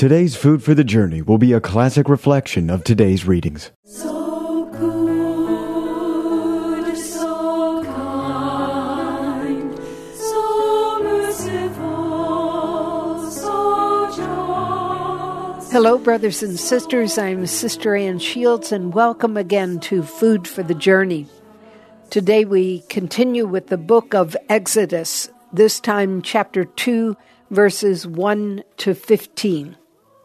Today's Food for the Journey will be a classic reflection of today's readings. So good, so kind, so merciful, so just. Hello, brothers and sisters. I'm Sister Ann Shields, and welcome again to Food for the Journey. Today we continue with the book of Exodus, this time chapter 2, verses 1 to 15.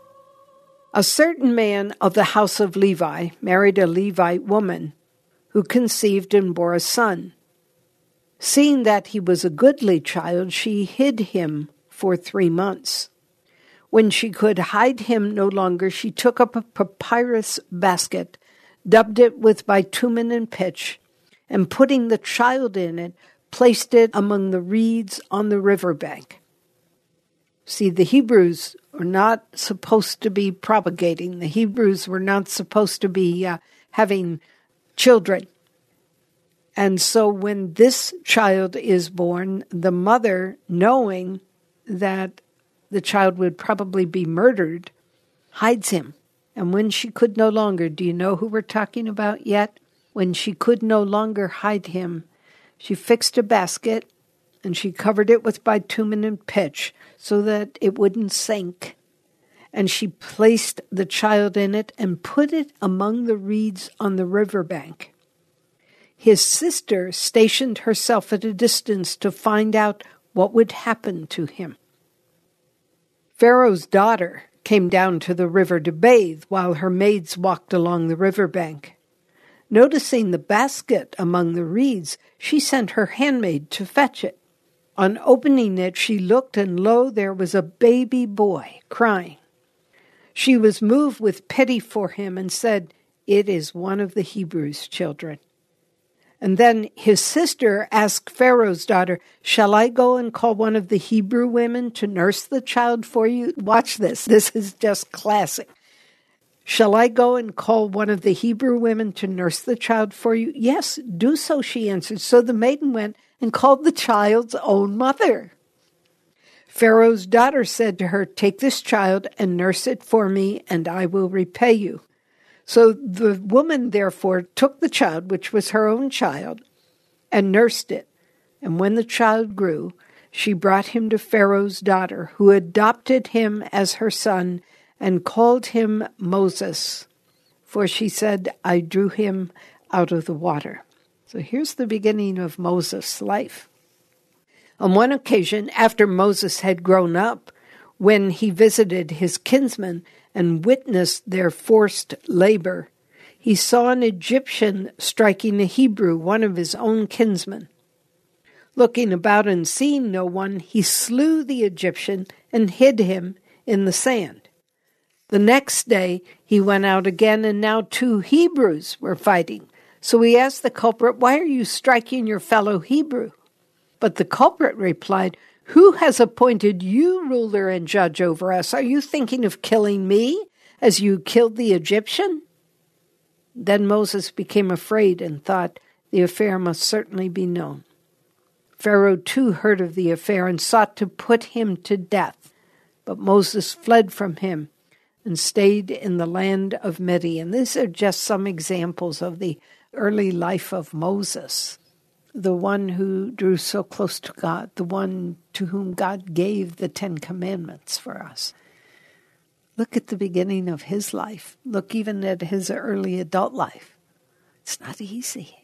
A certain man of the house of Levi married a Levite woman, who conceived and bore a son. Seeing that he was a goodly child, she hid him for 3 months. When she could hide him no longer, she took up a papyrus basket, daubed it with bitumen and pitch, and putting the child in it, placed it among the reeds on the riverbank. See, the Hebrews were not supposed to be propagating. The Hebrews were not supposed to be having children. And so when this child is born, the mother, knowing that the child would probably be murdered, hides him. And when she could no longer, do you know who we're talking about yet? When she could no longer hide him, she fixed a basket and she covered it with bitumen and pitch so that it wouldn't sink. And she placed the child in it and put it among the reeds on the riverbank. His sister stationed herself at a distance to find out what would happen to him. Pharaoh's daughter came down to the river to bathe while her maids walked along the riverbank. Noticing the basket among the reeds, she sent her handmaid to fetch it. On opening it, she looked, and lo, there was a baby boy crying. She was moved with pity for him and said, "It is one of the Hebrews' children." And then his sister asked Pharaoh's daughter, "Shall I go and call one of the Hebrew women to nurse the child for you?" Watch this. This is just classic. "Shall I go and call one of the Hebrew women to nurse the child for you?" "Yes, do so," she answered. So the maiden went and called the child's own mother. Pharaoh's daughter said to her, "Take this child and nurse it for me, and I will repay you." So the woman therefore took the child, which was her own child, and nursed it. And when the child grew, she brought him to Pharaoh's daughter, who adopted him as her son and called him Moses. For she said, "I drew him out of the water." So here's the beginning of Moses' life. On one occasion, after Moses had grown up, when he visited his kinsmen and witnessed their forced labor, he saw an Egyptian striking a Hebrew, one of his own kinsmen. Looking about and seeing no one, he slew the Egyptian and hid him in the sand. The next day, he went out again, and now 2 Hebrews were fighting. So he asked the culprit, "Why are you striking your fellow Hebrew?" But the culprit replied, "Who has appointed you ruler and judge over us? Are you thinking of killing me as you killed the Egyptian?" Then Moses became afraid and thought, the affair must certainly be known. Pharaoh too heard of the affair and sought to put him to death. But Moses fled from him and stayed in the land of Midian. These are just some examples of the early life of Moses, the one who drew so close to God, the one to whom God gave the 10 Commandments for us. Look at the beginning of his life. Look even at his early adult life. It's not easy.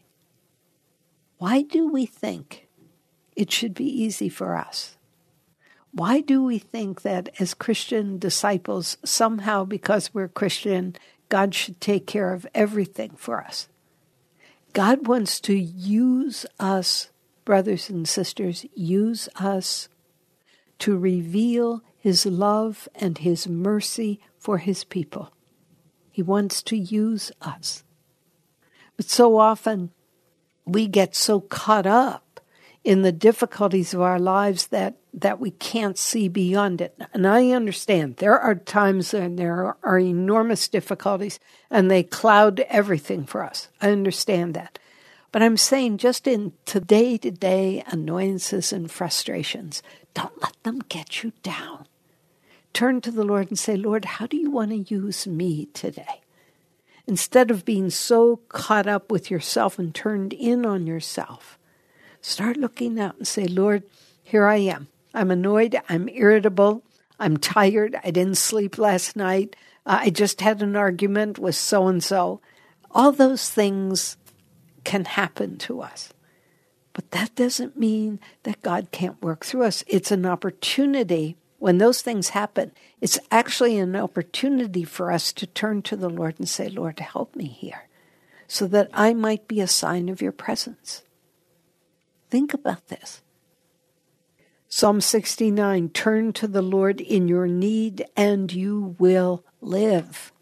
Why do we think it should be easy for us? Why do we think that as Christian disciples, somehow because we're Christian, God should take care of everything for us? God wants to use us, brothers and sisters, use us to reveal his love and his mercy for his people. He wants to use us. But so often we get so caught up in the difficulties of our lives that we can't see beyond it. And I understand there are times when there are enormous difficulties and they cloud everything for us. I understand that. But I'm saying just in day-to-day annoyances and frustrations, don't let them get you down. turn to the Lord and say, Lord, how do you want to use me today? Instead of being so caught up with yourself and turned in on yourself, start looking out and say, Lord, here I am. I'm annoyed. I'm irritable. I'm tired. I didn't sleep last night. I just had an argument with so-and-so. All those things can happen to us. But that doesn't mean that God can't work through us. It's an opportunity. When those things happen, it's actually an opportunity for us to turn to the Lord and say, Lord, help me here, so that I might be a sign of your presence. Think about this. Psalm 69, turn to the Lord in your need and you will live.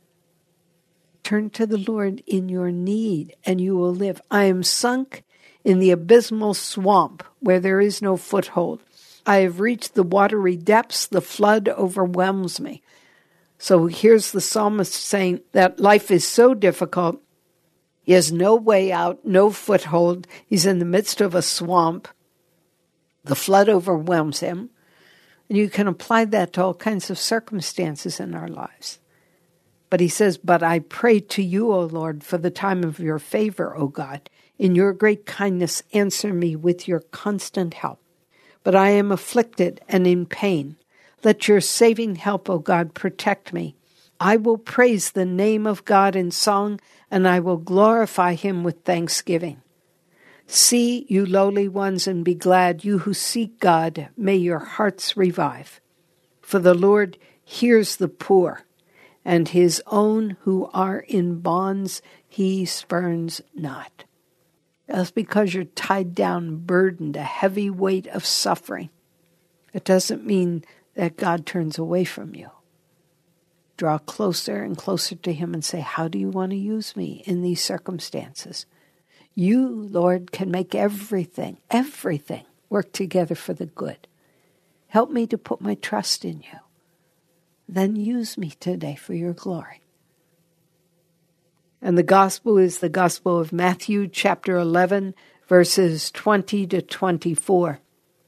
Turn to the Lord in your need and you will live. I am sunk in the abysmal swamp where there is no foothold. I have reached the watery depths. The flood overwhelms me. So here's the psalmist saying that life is so difficult. He has no way out, no foothold. He's in the midst of a swamp. The flood overwhelms him. And you can apply that to all kinds of circumstances in our lives. But he says, but I pray to you, O Lord, for the time of your favor, O God. In your great kindness, answer me with your constant help. But I am afflicted and in pain. Let your saving help, O God, protect me. I will praise the name of God in song, and I will glorify him with thanksgiving. See, you lowly ones, and be glad, you who seek God, may your hearts revive. For the Lord hears the poor, and his own who are in bonds he spurns not. That's because you're tied down, burdened, a heavy weight of suffering. It doesn't mean that God turns away from you. Draw closer and closer to him and say, how do you want to use me in these circumstances? You, Lord, can make everything work together for the good. Help me to put my trust in you. Then use me today for your glory. And the gospel is the gospel of Matthew chapter 11, verses 20 to 24.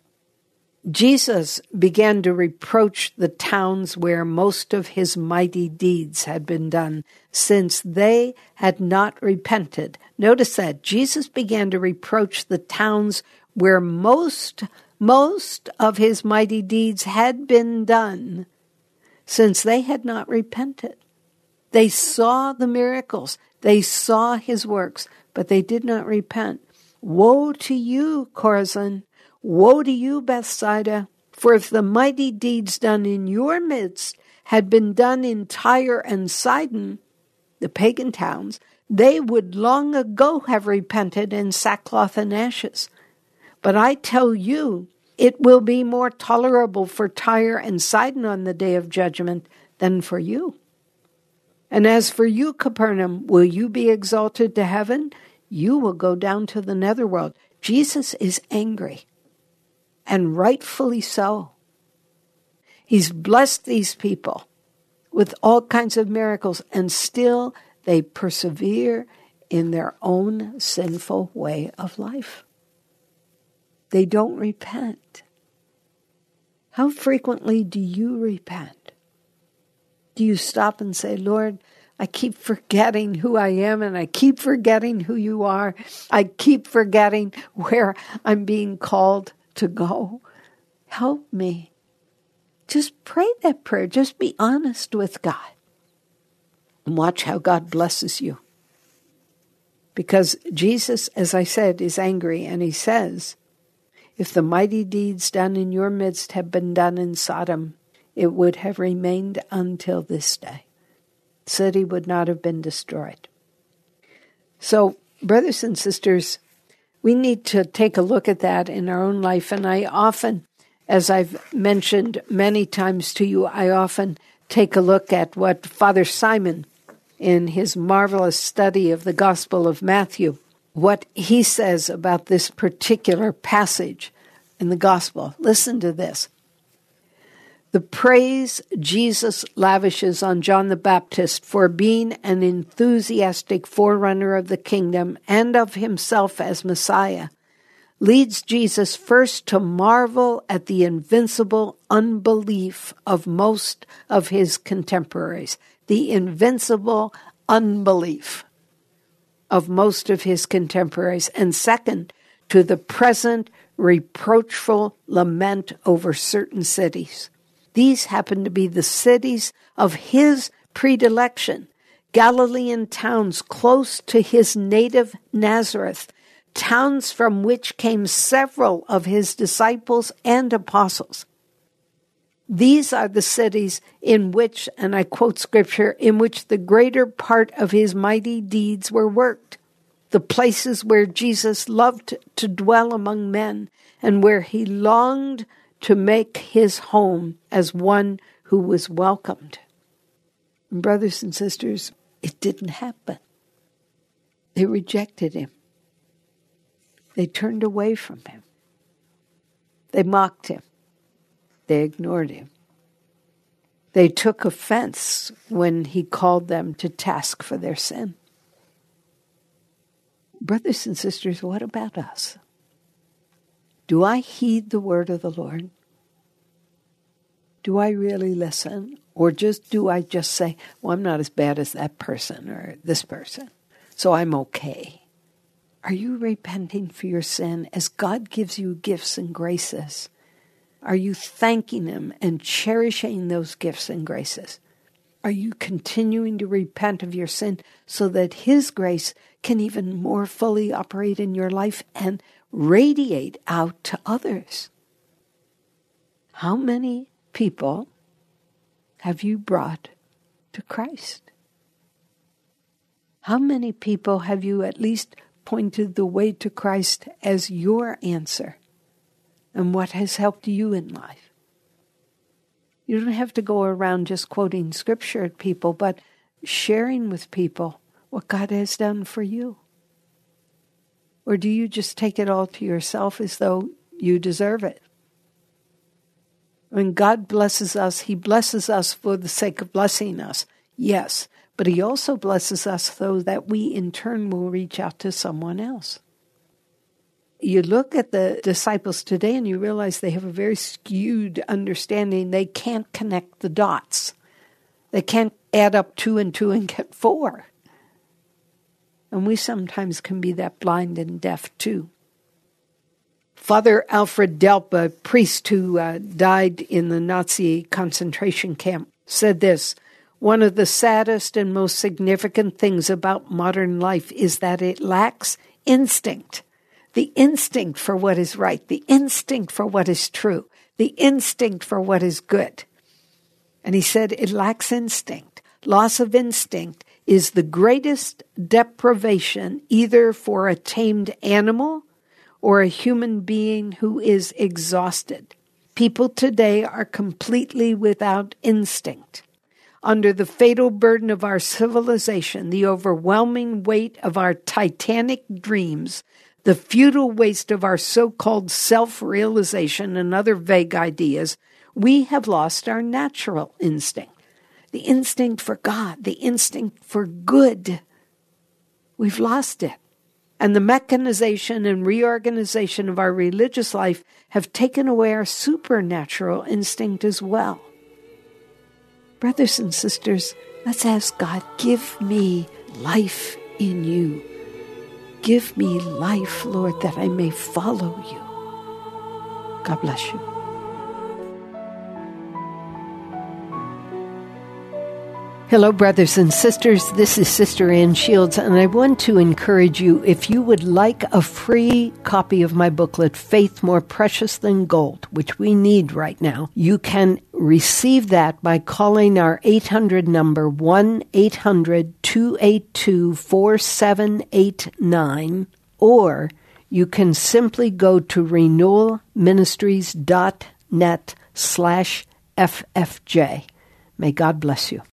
Jesus began to reproach the towns where most of his mighty deeds had been done, since they had not repented. Notice that. Jesus began to reproach the towns where most of his mighty deeds had been done, since they had not repented. They saw the miracles. They saw his works, but they did not repent. Woe to you, Chorazin! Woe to you, Bethsaida! For if the mighty deeds done in your midst had been done in Tyre and Sidon, the pagan towns, they would long ago have repented in sackcloth and ashes. But I tell you, it will be more tolerable for Tyre and Sidon on the day of judgment than for you. And as for you, Capernaum, will you be exalted to heaven? You will go down to the netherworld. Jesus is angry, and rightfully so. He's blessed these people with all kinds of miracles, and still they persevere in their own sinful way of life. They don't repent. How frequently do you repent? Do you stop and say, Lord, I keep forgetting who I am, and I keep forgetting who you are. I keep forgetting where I'm being called to go. Help me. Just pray that prayer. Just be honest with God. And watch how God blesses you. Because Jesus, as I said, is angry, and he says, if the mighty deeds done in your midst have been done in Sodom, it would have remained until this day. The city would not have been destroyed. So, brothers and sisters, we need to take a look at that in our own life. And I often, as I've mentioned many times to you, I often take a look at what Father Simon, in his marvelous study of the Gospel of Matthew, what he says about this particular passage in the Gospel. Listen to this. The praise Jesus lavishes on John the Baptist for being an enthusiastic forerunner of the kingdom and of himself as Messiah leads Jesus first to marvel at the invincible unbelief of most of his contemporaries. The invincible unbelief of most of his contemporaries. And second, to the present reproachful lament over certain cities. These happen to be the cities of his predilection, Galilean towns close to his native Nazareth, towns from which came several of his disciples and apostles. These are the cities in which, and I quote scripture, in which the greater part of his mighty deeds were worked, the places where Jesus loved to dwell among men and where he longed to make his home as one who was welcomed. And brothers and sisters, it didn't happen. They rejected him. They turned away from him. They mocked him. They ignored him. They took offense when he called them to task for their sin. Brothers and sisters, what about us? Do I heed the word of the Lord? Do I really listen? Or do I just say, well, I'm not as bad as that person or this person, so I'm okay? Are you repenting for your sin as God gives you gifts and graces? Are you thanking him and cherishing those gifts and graces? Are you continuing to repent of your sin so that his grace can even more fully operate in your life and radiate out to others? How many people have you brought to Christ? How many people have you at least pointed the way to Christ as your answer? And what has helped you in life? You don't have to go around just quoting scripture at people, but sharing with people what God has done for you. Or do you just take it all to yourself as though you deserve it? When God blesses us, he blesses us for the sake of blessing us, yes, but he also blesses us so that we in turn will reach out to someone else. You look at the disciples today and you realize they have a very skewed understanding. They can't connect the dots. They can't add up 2 and 2 and get 4. And we sometimes can be that blind and deaf too. Father Alfred Delp, a priest who died in the Nazi concentration camp, said this: one of the saddest and most significant things about modern life is that it lacks instinct. The instinct for what is right, the instinct for what is true, the instinct for what is good. And he said it lacks instinct. Loss of instinct is the greatest deprivation either for a tamed animal or a human being who is exhausted. People today are completely without instinct. Under the fatal burden of our civilization, the overwhelming weight of our titanic dreams, the futile waste of our so-called self-realization and other vague ideas, we have lost our natural instinct. The instinct for God, the instinct for good. We've lost it. And the mechanization and reorganization of our religious life have taken away our supernatural instinct as well. Brothers and sisters, let's ask God, give me life in you. Give me life, Lord, that I may follow you. God bless you. Hello, brothers and sisters. This is Sister Ann Shields, and I want to encourage you, if you would like a free copy of my booklet, Faith More Precious Than Gold, which we need right now, you can receive that by calling our 800 number, 1-800-282-4789, or you can simply go to renewalministries.net/FFJ. May God bless you.